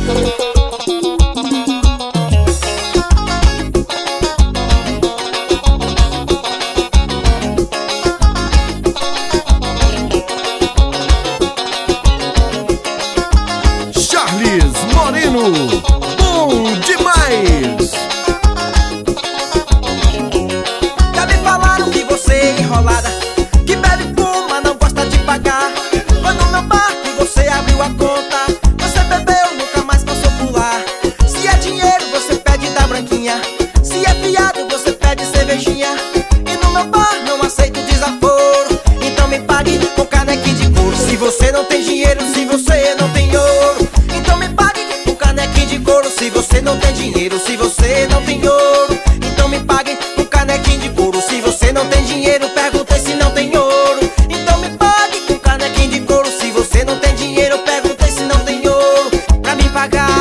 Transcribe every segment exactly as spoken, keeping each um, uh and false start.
Bom demais! Já me falaram que você é enrolada, que bebe, fuma, não gosta de pagar. Foi no meu bar que você abriu a conta. Você bebeu, nunca mais passou por lá. Se é dinheiro, você pede da branquinha. Se é fiado, você pede cervejinha. E no meu bar não aceito desaforo. Então me pague com canequinho de couro. Se você não tem dinheiro, se você não tem ouro, então me pague com canequinho de couro. Se você não tem dinheiro, se você não tem ouro, então me pague com canequinho de couro. Se você não tem dinheiro, perguntei se não tem ouro, então me pague com canequinho de couro. Se você não tem dinheiro, perguntei se não tem ouro pra me pagar.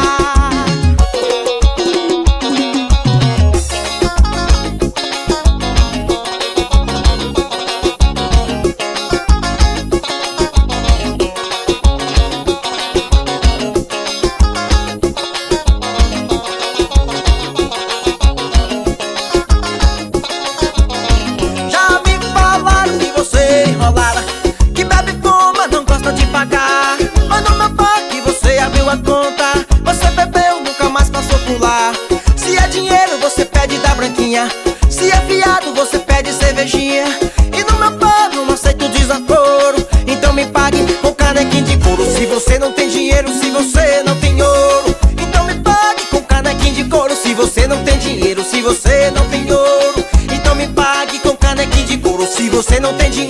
Que bebe, fuma, não gosta de pagar. Mas no meu bar que você abriu a conta. Você bebeu, nunca mais passou por lá. Se é dinheiro, você pede da branquinha. Se é fiado, você pede cervejinha. E no meu bar não aceito desaforo. Então me pague com canequinho de couro. Se você não tem dinheiro, se você não tem ouro, então me pague com canequinho de couro. Se você não tem dinheiro, se você não tem ouro, então me pague com canequinho de couro. Se você não tem dinheiro,